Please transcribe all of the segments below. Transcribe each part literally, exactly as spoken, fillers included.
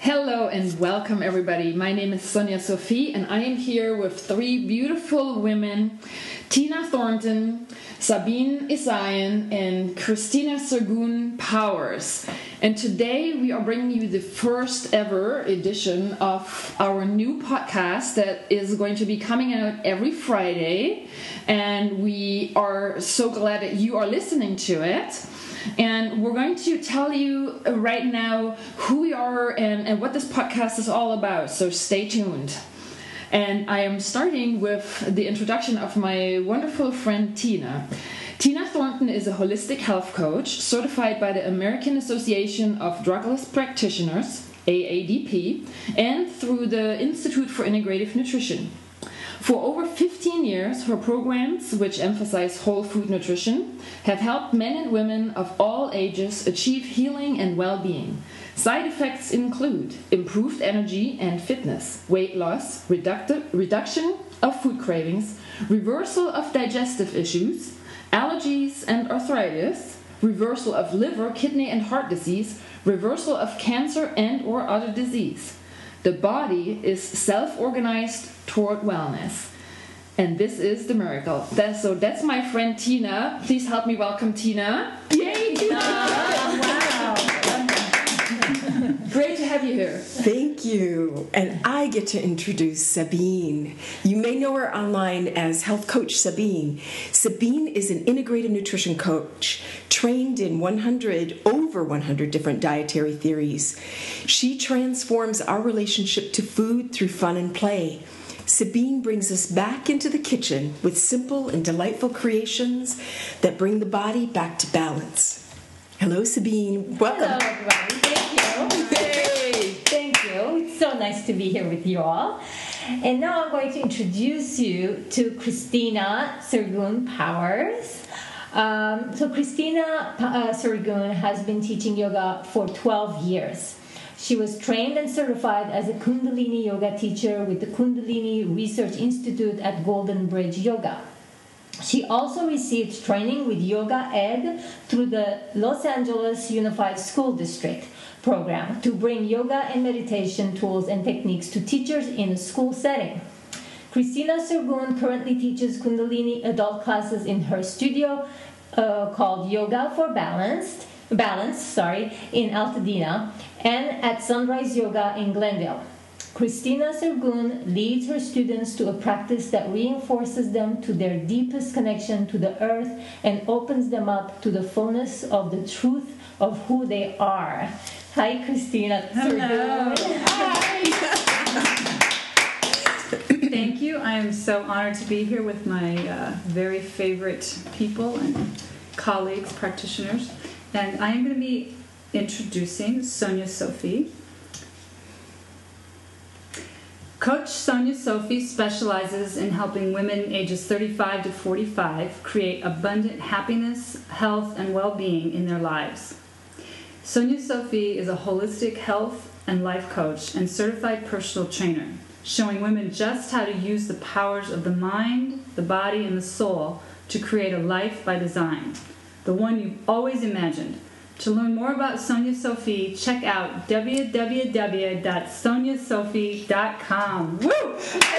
Hello and welcome everybody. My name is Sonia Sophie and I am here with three beautiful women, Tina Thornton, Sabine Isayan, and Christina Sergun Powers. And today we are bringing you the first ever edition of our new podcast that is going to be coming out every Friday. And we are so glad that you are listening to it. And we're going to tell you right now who we are and, and what this podcast is all about. So stay tuned. And I am starting with the introduction of my wonderful friend Tina. Tina Thornton is a holistic health coach certified by the American Association of Drugless Practitioners, A A D P, and through the Institute for Integrative Nutrition. For over fifteen years, her programs, which emphasize whole food nutrition, have helped men and women of all ages achieve healing and well-being. Side effects include improved energy and fitness, weight loss, reducti- reduction of food cravings, reversal of digestive issues, allergies and arthritis, reversal of liver, kidney and heart disease, reversal of cancer and or other disease. The body is self-organized toward wellness. And this is the miracle. That, so that's my friend Tina. Please help me welcome Tina. Yay, Tina! Uh, wow. Great to have you here. Thank you. And I get to introduce Sabine. You may know her online as Health Coach Sabine. Sabine is an integrative nutrition coach trained in one hundred, over one hundred different dietary theories. She transforms our relationship to food through fun and play. Sabine brings us back into the kitchen with simple and delightful creations that bring the body back to balance. Hello, Sabine. Welcome. Hello, everybody. Thank you. Hey. Thank you. It's so nice to be here with you all. And now I'm going to introduce you to Christina Sergun Powers. Um, so Christina uh, Sergun has been teaching yoga for twelve years. She was trained and certified as a Kundalini yoga teacher with the Kundalini Research Institute at Golden Bridge Yoga. She also received training with Yoga Ed through the Los Angeles Unified School District program to bring yoga and meditation tools and techniques to teachers in a school setting. Christina Sergun currently teaches Kundalini adult classes in her studio uh, called Yoga for Balanced, Balance, sorry, in Altadena, and at Sunrise Yoga in Glendale. Christina Sergun leads her students to a practice that reinforces them to their deepest connection to the earth and opens them up to the fullness of the truth of who they are. Hi, Christina Sergun. Hi. Thank you. I am so honored to be here with my uh, very favorite people and colleagues, practitioners. And I am going to be introducing Sonia Sophie. Coach Sonia Sophie specializes in helping women ages thirty-five to forty-five create abundant happiness, health, and well-being in their lives. Sonia Sophie is a holistic health and life coach and certified personal trainer, showing women just how to use the powers of the mind, the body, and the soul to create a life by design, the one you've always imagined. To learn more about Sonia Sophie, check out w w w dot sonia sophie dot com. Woo!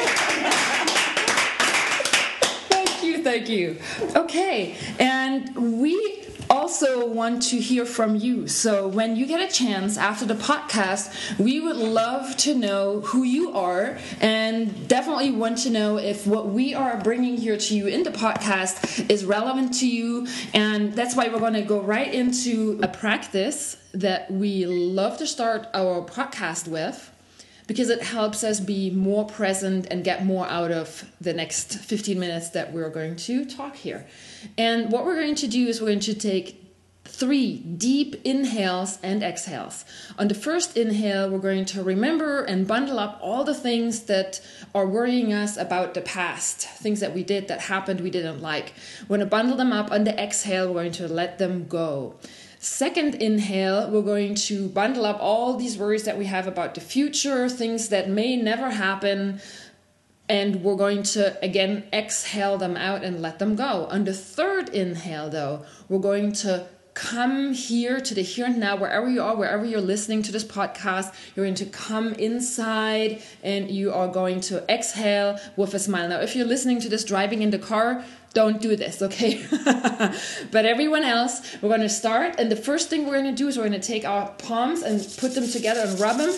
Thank you, thank you. Okay, and we also want to hear from you. So when you get a chance after the podcast, we would love to know who you are and definitely want to know if what we are bringing here to you in the podcast is relevant to you. And that's why we're going to go right into a practice that we love to start our podcast with, because it helps us be more present and get more out of the next fifteen minutes that we're going to talk here. And what we're going to do is we're going to take three deep inhales and exhales. On the first inhale, we're going to remember and bundle up all the things that are worrying us about the past, things that we did that happened we didn't like. We're going to bundle them up. On the exhale, we're going to let them go. Second inhale, we're going to bundle up all these worries that we have about the future, things that may never happen, and we're going to, again, exhale them out and let them go. On the third inhale, though, we're going to come here to the here and now, wherever you are, wherever you're listening to this podcast. You're going to come inside and you are going to exhale with a smile. Now, if you're listening to this driving in the car, don't do this, okay? But everyone else, we're going to start. And the first thing we're going to do is we're going to take our palms and put them together and rub them.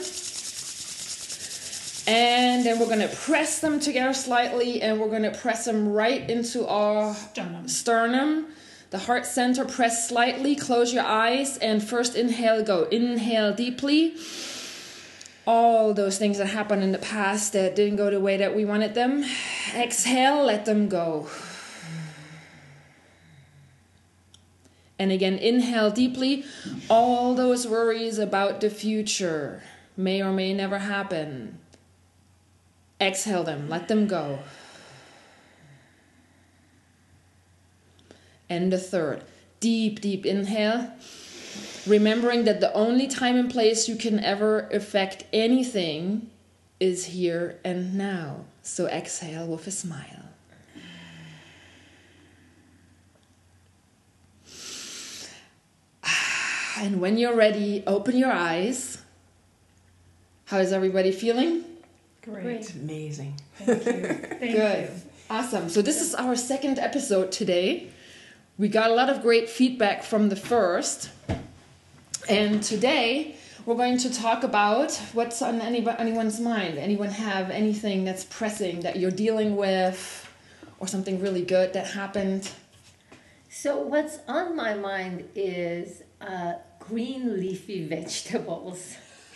And then we're going to press them together slightly, and we're going to press them right into our sternum. sternum. The heart center, press slightly, close your eyes, and first inhale, go. Inhale deeply. All those things that happened in the past that didn't go the way that we wanted them. Exhale, let them go. And again, inhale deeply. All those worries about the future may or may never happen. Exhale them, let them go. And the third, deep, deep inhale. Remembering that the only time and place you can ever affect anything is here and now. So exhale with a smile. And when you're ready, open your eyes. How is everybody feeling? Great. Amazing. Thank you. Thank Good. you. Awesome. So this is our second episode today. We got a lot of great feedback from the first. And today we're going to talk about what's on any, anyone's mind. Anyone have anything that's pressing that you're dealing with, or something really good that happened? So what's on my mind is uh, green leafy vegetables.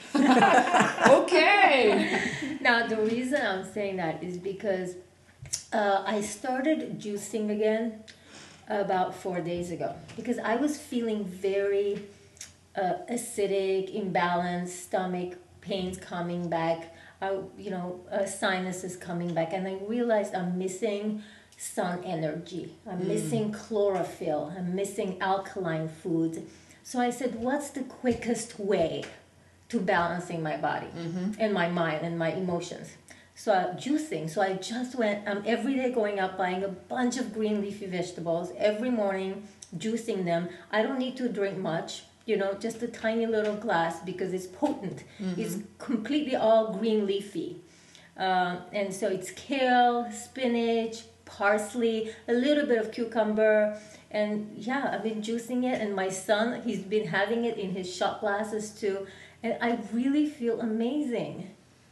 Okay. Now, the reason I'm saying that is because uh, I started juicing again about four days ago because I was feeling very uh, acidic, imbalanced, stomach pains coming back, uh, you know, uh, sinuses coming back, and I realized I'm missing sun energy. I'm mm. missing chlorophyll. I'm missing alkaline foods. So I said, what's the quickest way to balancing my body mm-hmm. and my mind and my emotions? So uh, juicing. So I just went, I'm every day going out buying a bunch of green leafy vegetables, every morning juicing them. I don't need to drink much, you know, just a tiny little glass because it's potent. Mm-hmm. It's completely all green leafy. Uh, and so it's kale, spinach, parsley, a little bit of cucumber. And yeah, I've been juicing it. And my son, he's been having it in his shot glasses too. And I really feel amazing.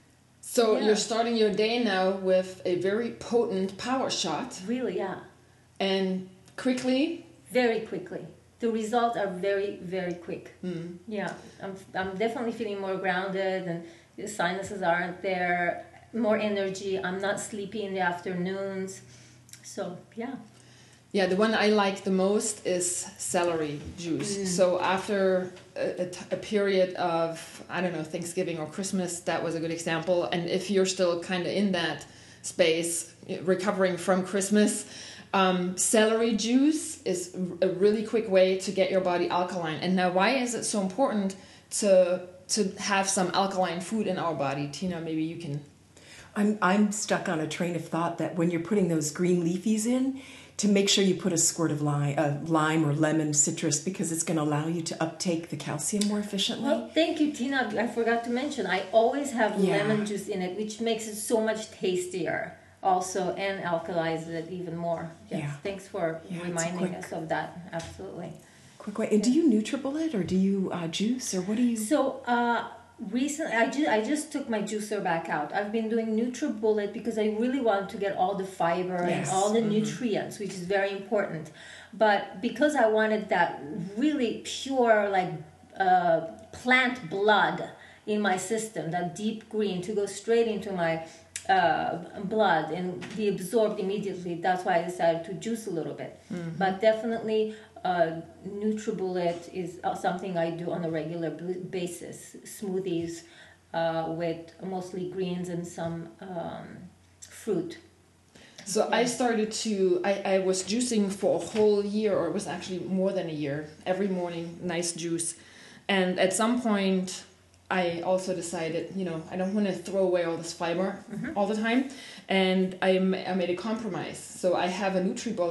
So yeah. You're starting your day now with a very potent power shot. Really, yeah. And quickly? Very quickly. The results are very, very quick. Mm. Yeah, I'm, I'm definitely feeling more grounded and the sinuses aren't there, more energy. I'm not sleepy in the afternoons. So, yeah. Yeah, the one I like the most is celery juice. Mm. So after a, a, a period of, I don't know, Thanksgiving or Christmas, that was a good example. And if you're still kind of in that space, recovering from Christmas, um, celery juice is a really quick way to get your body alkaline. And now, why is it so important to to have some alkaline food in our body? Tina, maybe you can... I'm, I'm stuck on a train of thought that when you're putting those green leafies in, to make sure you put a squirt of lime, uh, lime or lemon citrus, because it's going to allow you to uptake the calcium more efficiently. Well, thank you, Tina. I forgot to mention, I always have yeah. lemon juice in it, which makes it so much tastier also and alkalizes it even more. Yes, yeah. Thanks for yeah, reminding quick, us of that. Absolutely. Quick way. And do you NutriBullet or do you uh, juice or what do you... So, uh, recently, I just, I just took my juicer back out. I've been doing NutriBullet because I really want to get all the fiber yes. and all the mm-hmm. nutrients, which is very important. But because I wanted that really pure, like, uh, plant blood in my system, that deep green, to go straight into my uh, blood and be absorbed immediately, that's why I decided to juice a little bit. Mm-hmm. But definitely... Uh, NutriBullet is something I do on a regular basis. Smoothies uh, with mostly greens and some um, fruit. So yeah. I started to, I, I was juicing for a whole year, or it was actually more than a year. Every morning, nice juice. And at some point, I also decided, you know, I don't want to throw away all this fiber mm-hmm. all the time. And I, I made a compromise. So I have a NutriBullet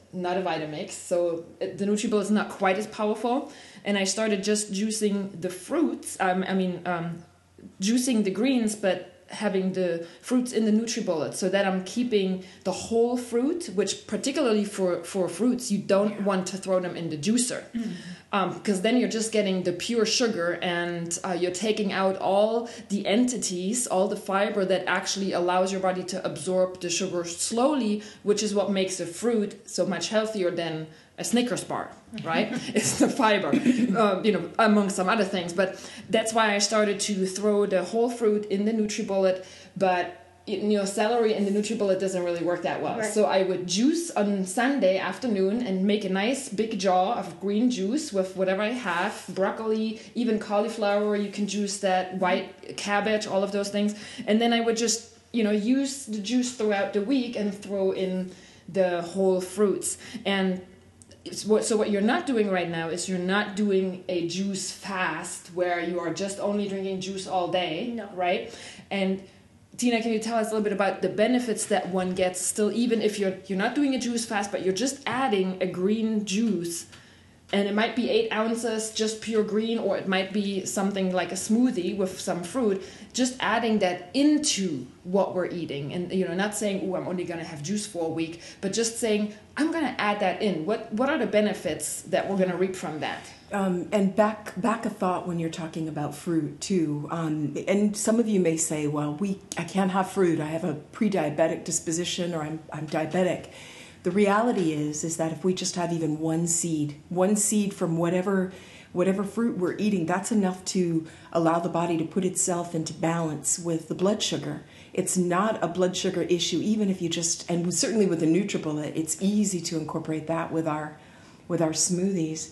not a Vitamix, so it, the NutriBullet is not quite as powerful. And I started just juicing the fruits. Um, I mean, um, juicing the greens, but having the fruits in the NutriBullet, so that I'm keeping the whole fruit, which particularly for, for fruits, you don't yeah. want to throw them in the juicer. Mm-hmm. Um, because then you're just getting the pure sugar, and uh, you're taking out all the entities, all the fiber that actually allows your body to absorb the sugar slowly, which is what makes a fruit so much healthier than a Snickers bar, right? It's the fiber, uh, you know, among some other things. But that's why I started to throw the whole fruit in the NutriBullet, but you know, celery in the NutriBullet doesn't really work that well. Right. So I would juice on Sunday afternoon and make a nice big jar of green juice with whatever I have, broccoli, even cauliflower, you can juice that, white cabbage, all of those things. And then I would just, you know, use the juice throughout the week and throw in the whole fruits. And so what you're not doing right now is you're not doing a juice fast where you are just only drinking juice all day, no. right? And Tina, can you tell us a little bit about the benefits that one gets still, even if you're you're not doing a juice fast, but you're just adding a green juice, and it might be eight ounces, just pure green, or it might be something like a smoothie with some fruit, just adding that into what we're eating. And, you know, not saying, oh, I'm only going to have juice for a week, but just saying, I'm going to add that in. What what are the benefits that we're going to reap from that? Um, and back back a thought when you're talking about fruit too. Um, and some of you may say, well, we I can't have fruit. I have a pre-diabetic disposition, or I'm I'm diabetic. The reality is is that if we just have even one seed, one seed from whatever whatever fruit we're eating, that's enough to allow the body to put itself into balance with the blood sugar. It's not a blood sugar issue, even if you just, and certainly with the NutriBullet, it's easy to incorporate that with our with our smoothies.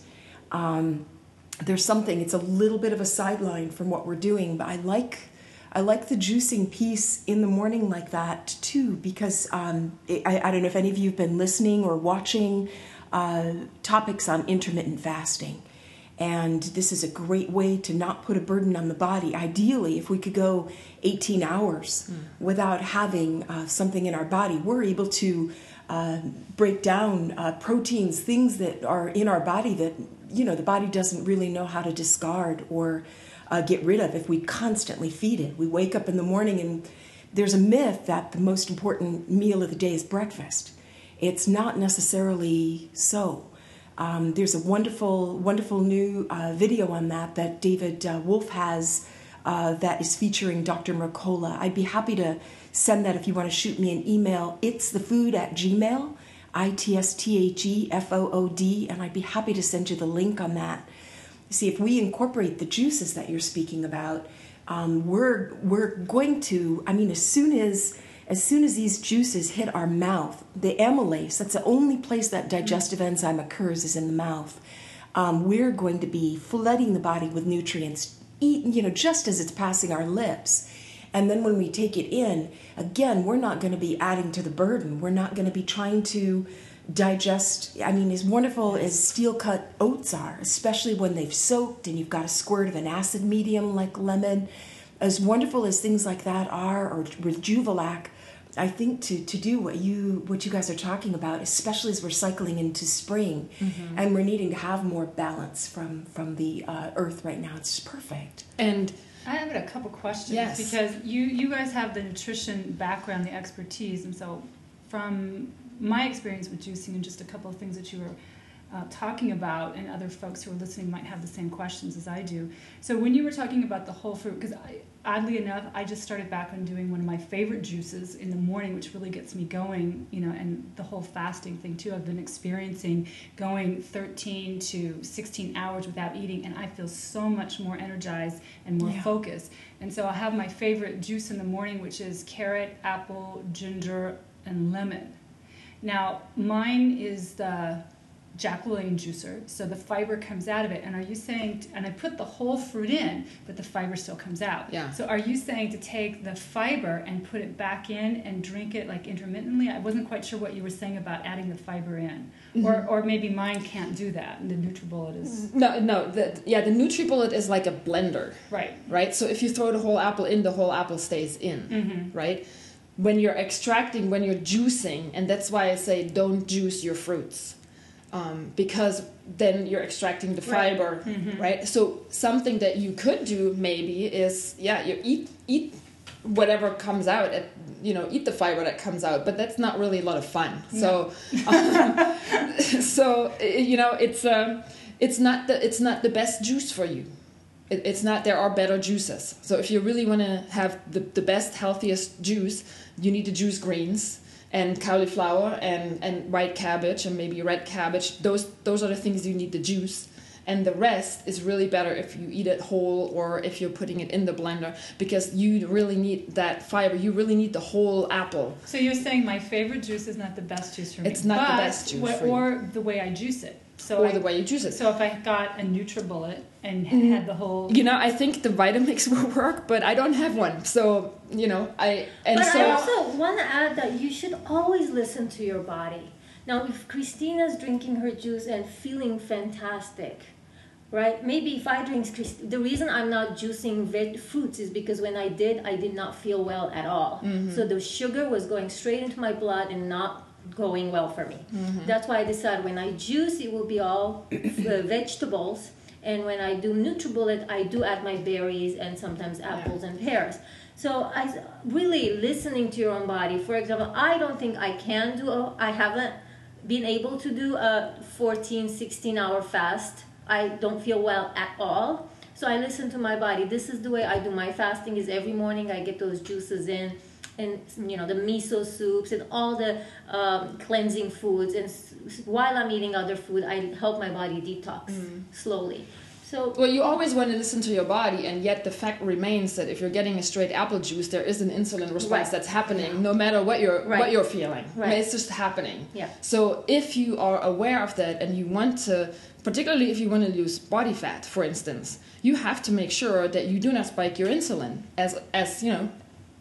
Um, there's something, it's a little bit of a sideline from what we're doing, but I like I like the juicing piece in the morning like that too, because um, I, I don't know if any of you have been listening or watching uh, topics on intermittent fasting. And this is a great way to not put a burden on the body. Ideally, if we could go eighteen hours mm. without having uh, something in our body, we're able to uh, break down uh, proteins, things that are in our body that, you know, the body doesn't really know how to discard or uh, get rid of if we constantly feed it. We wake up in the morning and there's a myth that the most important meal of the day is breakfast. It's not necessarily so. Um, there's a wonderful, wonderful new uh, video on that that David uh, Wolf has uh, that is featuring Doctor Mercola. I'd be happy to send that if you want to shoot me an email. It's the food at Gmail, I T S T H E F O O D, and I'd be happy to send you the link on that. See, if we incorporate the juices that you're speaking about, um, we're we're going to, I mean, as soon as As soon as these juices hit our mouth, the amylase, that's the only place that digestive enzyme occurs, is in the mouth. Um, we're going to be flooding the body with nutrients, eat, you know, just as it's passing our lips. And then when we take it in, again, we're not going to be adding to the burden. We're not going to be trying to digest. I mean, as wonderful as steel-cut oats are, especially when they've soaked and you've got a squirt of an acid medium like lemon, as wonderful as things like that are, or with Juvelac, I think to, to do what you what you guys are talking about, especially as we're cycling into spring, mm-hmm. and we're needing to have more balance from from the uh, earth right now, it's just perfect. And I have a couple questions, yes. because you you guys have the nutrition background, the expertise, and so from my experience with juicing and just a couple of things that you were Uh, talking about, and other folks who are listening might have the same questions as I do. So when you were talking about the whole fruit, because oddly enough, I just started back on doing one of my favorite juices in the morning, which really gets me going, you know, and the whole fasting thing too. I've been experiencing going thirteen to sixteen hours without eating, and I feel so much more energized and more yeah. focused. And so I have my favorite juice in the morning, which is carrot, apple, ginger, and lemon. Now, mine is the Jacqueline juicer, so the fiber comes out of it. And are you saying, t- and I put the whole fruit in, but the fiber still comes out. Yeah. So are you saying to take the fiber and put it back in and drink it like intermittently? I wasn't quite sure what you were saying about adding the fiber in. Mm-hmm. Or or maybe mine can't do that, and the NutriBullet is... No, no, the, yeah, the NutriBullet is like a blender. Right. Right? So if you throw the whole apple in, the whole apple stays in, mm-hmm. right? when you're extracting, when you're juicing, and that's why I say don't juice your fruits, um, because then you're extracting the fiber, right. Mm-hmm. right? So something that you could do maybe is, yeah, you eat eat whatever comes out, at, you know, eat the fiber that comes out, but that's not really a lot of fun. So, um, so you know, it's um, it's not the it's not the best juice for you. It, it's not. There are better juices. So if you really want to have the the best, healthiest juice, you need to juice greens and cauliflower and, and white cabbage and maybe red cabbage. Those those are the things you need to juice. And the rest is really better if you eat it whole or if you're putting it in the blender, because you really need that fiber. You really need the whole apple. So you're saying my favorite juice is not the best juice for me. It's not but the best juice wh- for you. Or the way I juice it. So Or I, the way you juice it. So if I got a NutriBullet and Mm. had the whole... You know, I think the Vitamix will work, but I don't have one. So, you know, I... and But so I also want to add that you should always listen to your body. Now, if Christina's drinking her juice and feeling fantastic, right? Maybe if I drink, Christ- the reason I'm not juicing veg fruits is because when I did, I did not feel well at all. Mm-hmm. So the sugar was going straight into my blood and not going well for me. Mm-hmm. That's why I decided when I juice, it will be all uh, vegetables. And when I do NutriBullet, I do add my berries and sometimes apples and pears. So I really listening to your own body. For example, I don't think I can do, a, I haven't been able to do a fourteen, sixteen hour fast. I don't feel well at all. So I listen to my body. This is the way I do my fasting, is every morning I get those juices in, and you know, the miso soups and all the um, cleansing foods. And s- while I'm eating other food, I help my body detox slowly. So well, you always want to listen to your body, and yet the fact remains that if you're getting a straight apple juice, there is an insulin response Right. that's happening, no matter what you're Right. what you're feeling. Right. It's just happening. Yeah. So if you are aware of that, and you want to, particularly if you want to lose body fat, for instance, you have to make sure that you do not spike your insulin as as you know,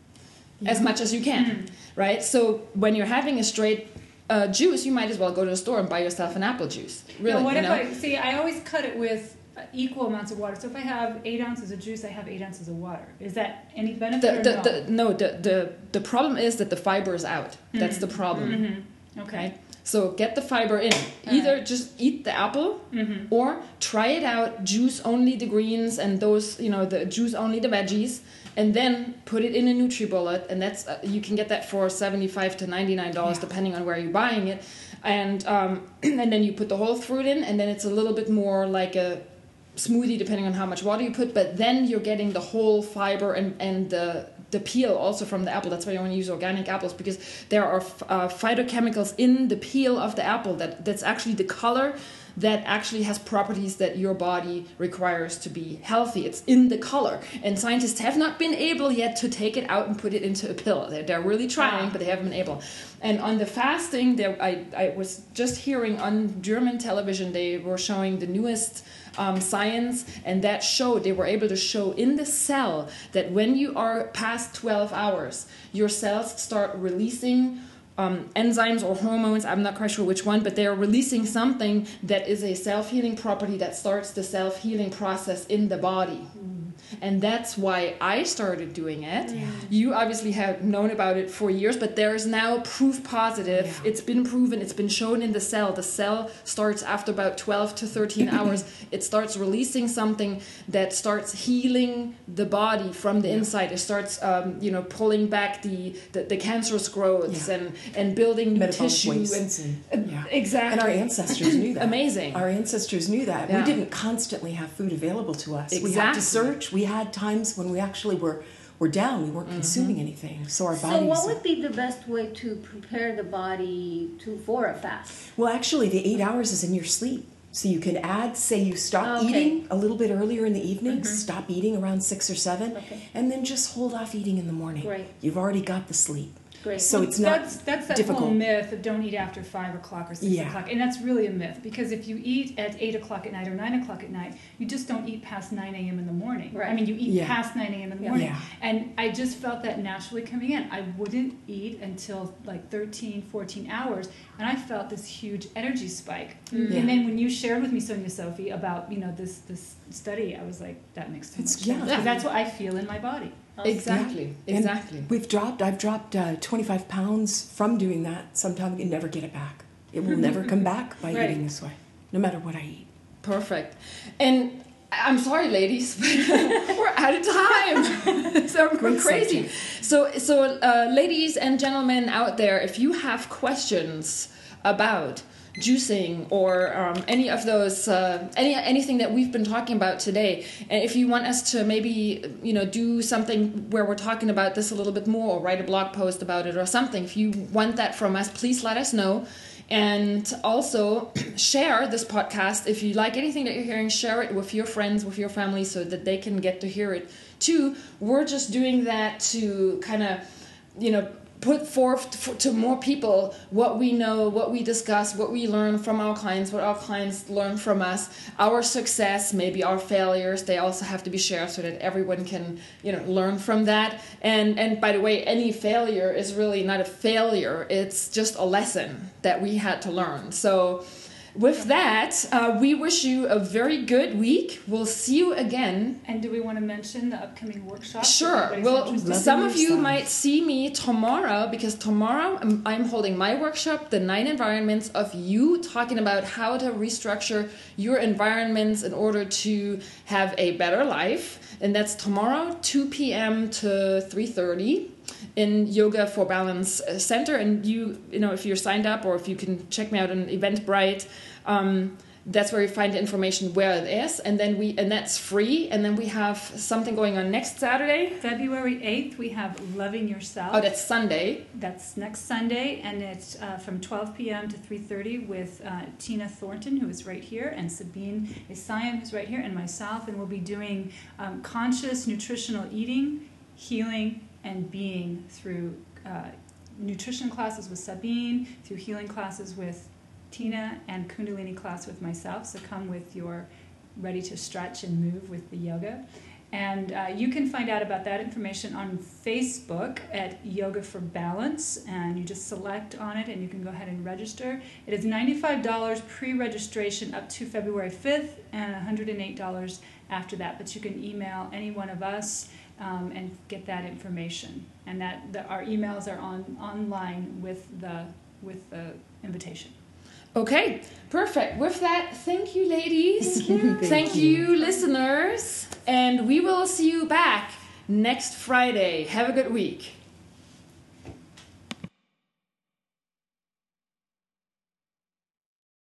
as much as you can, right? So when you're having a straight uh, juice, you might as well go to the store and buy yourself an apple juice. Really, Now, what you if know? I... See, I always cut it with uh, equal amounts of water. So if I have eight ounces of juice, I have eight ounces of water. Is that any benefit The, or the, no? the, no, the, the, the problem is that the fiber is out. That's the problem. Mm-hmm. Okay. Right? So get the fiber in. Either just eat the apple, Mm-hmm. or try it out, juice only the greens and those, you know, the juice only the veggies, and then put it in a NutriBullet, and that's uh, you can get that for seventy-five to ninety-nine dollars depending on where you're buying it, and um, and then you put the whole fruit in, and then it's a little bit more like a smoothie depending on how much water you put, but then you're getting the whole fiber and and the the peel also from the apple. That's why you want to use organic apples, because there are uh, phytochemicals in the peel of the apple that that's actually the color that actually has properties that your body requires to be healthy. It's in the color, and scientists have not been able yet to take it out and put it into a pill. They're, they're really trying, Ah. but they haven't been able. And on the fasting, there I, I was just hearing on German television, they were showing the newest um, science, and that showed, they were able to show in the cell that when you are past twelve hours, your cells start releasing Um, enzymes or hormones, I'm not quite sure which one, but they are releasing something that is a self-healing property that starts the self-healing process in the body. Mm. And that's why I started doing it. Yeah. You obviously have known about it for years, but there is now proof positive. Yeah. It's been proven, it's been shown in the cell. The cell starts after about twelve to thirteen hours. It starts releasing something that starts healing the body from the yeah. inside. It starts, um, you know, pulling back the, the, the cancerous growths yeah. and and building new tissue and, and yeah. exactly. And our ancestors knew that. Amazing. Our ancestors knew that. Yeah. We didn't constantly have food available to us. Exactly. We had to search. We had times when we actually were were down. We weren't mm-hmm. consuming anything. So our bodies. So what would be the best way to prepare the body to for a fast? Well, actually, the eight hours is in your sleep. So you can add, say you stop okay. eating a little bit earlier in the evening, mm-hmm. stop eating around six or seven, okay. and then just hold off eating in the morning. Right. You've already got the sleep. Great. So Well, it's not that's, that's that difficult. whole myth of don't eat after five o'clock or six Yeah. o'clock, and that's really a myth, because if you eat at eight o'clock at night or nine o'clock at night, you just don't eat past nine a.m. in the morning. Right. I mean, you eat Yeah. past nine a.m. in the Yeah. morning, Yeah. and I just felt that naturally coming in. I wouldn't eat until like thirteen, fourteen hours, and I felt this huge energy spike. Yeah. And then when you shared with me, Sonia Sophie, about you know this this study, I was like, that makes so It's- much yeah. sense. Yeah. 'Cause that's what I feel in my body. Awesome. Exactly, And exactly. we've dropped, I've dropped uh, twenty-five pounds from doing that. Sometimes you never get it back. It will never come back by Right. eating this way, no matter what I eat. Perfect. And I'm sorry, ladies, but we're out of time. So we're Great crazy. subject. So, so uh, ladies and gentlemen out there, if you have questions about juicing or um, any of those, uh, any anything that we've been talking about today, and if you want us to maybe, you know, do something where we're talking about this a little bit more, or write a blog post about it or something, if you want that from us, please let us know. And also share this podcast. If you like anything that you're hearing, share it with your friends, with your family, so that they can get to hear it too. We're just doing that to kind of, you know, put forth to more people what we know, what we discuss, what we learn from our clients, what our clients learn from us, our success, maybe our failures. They also have to be shared so that everyone can, you know, learn from that. And and by the way, any failure is really not a failure. It's just a lesson that we had to learn. So with that, uh, we wish you a very good week. We'll see you again. And do we want to mention the upcoming workshop? Sure. Well, Loving some of you yourself. might see me tomorrow, because tomorrow I'm, I'm holding my workshop, The Nine Environments of You, talking about how to restructure your environments in order to have a better life. And that's tomorrow, two p.m. to three thirty. In Yoga for Balance Center. And you, you know, if you're signed up, or if you can check me out on Eventbrite, um, that's where you find the information where it is. And then we, and that's free. And then we have something going on next Saturday. February eighth, we have Loving Yourself. Oh, that's Sunday. That's next Sunday, and it's uh, from twelve p.m. to three thirty with uh, Tina Thornton, who is right here, and Sabine Isayan, who's right here, and myself. And we'll be doing um, conscious nutritional eating, healing, and being through uh, nutrition classes with Sabine, through healing classes with Tina, and Kundalini class with myself. So come with your ready to stretch and move with the yoga. And uh, you can find out about that information on Facebook at Yoga for Balance, and you just select on it and you can go ahead and register. It is ninety-five dollars pre-registration up to February fifth, and one hundred eight dollars after that. But you can email any one of us um, and get that information. And that the, our emails are on online with the with the invitation. Okay, perfect. With that, thank you, ladies. Thank you. Thank you, listeners. And we will see you back next Friday. Have a good week.